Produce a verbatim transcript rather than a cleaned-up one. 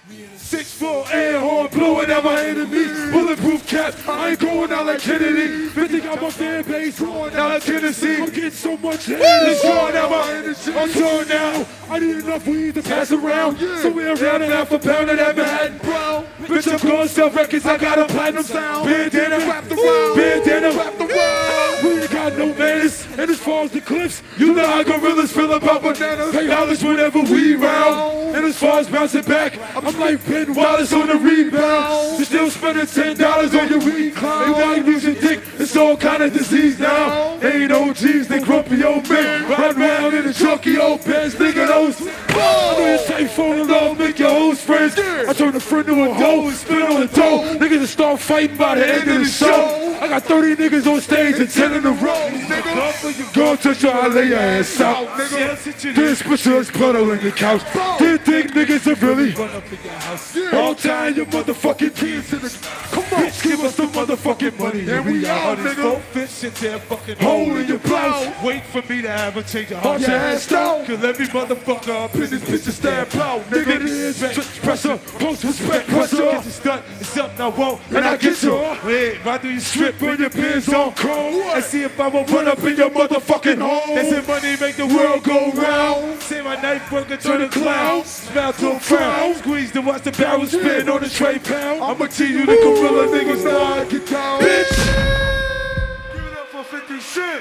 Six four air horn blowing at my enemies. Bulletproof cap, I ain't going out like Kennedy. fifty got my fan base going out like Tennessee. I'm getting so much hate, it's going out my energy. I'm torn now, I need enough weed to pass around. Somewhere around and half a pound of that Manhattan Brown. Bitch, I'm going sell records, I got a platinum sound. Bandana wrapped around, bandana wrapped around. We ain't got no manners, and as far as the clips, you know how gorillas feel about bananas. Pay dollars whenever we round. And as far as bouncing back, I'm like Ben Wallace on the rebound. You still spending ten dollars on your weed clown. Ain't now you losing dick, it's all kind of disease now. Ain't O Gs, they grumpy old men. Ride round in a junky old Benz, nigga those. I know you say fall in love, make your hoes friends. I turn a friend to a hoe and spit on the dough. Niggas will start fighting by the end of the show. I got thirty niggas on stage and ten in a row. Girl, touch your eye, lay your ass out. This specialist puddle in your couch. Didn't think niggas are really run up in your house. All time your motherfucking kids in the come on, bitch, give us the motherfucking money. And we out, nigga. Don't fish into that fucking hole in your blouse. Wait for me to have a change of heart. Your ass down. Cause every motherfucker up in this bitch is stab out. Nigga, this is pressure, post respect pressure. Get you stuck, it's something I want, and I get you. Wait, why do you strip when your pants on cold? And see if I will run up in your motherfucking hole. They say money make the world go round. Say my knife worker turn a clown. Smell to a frown. Squeeze to watch the barrel spin on the tray pound. I'ma teach you the gorilla niggas now I get down. Bitch! Give it up for fifty Cent.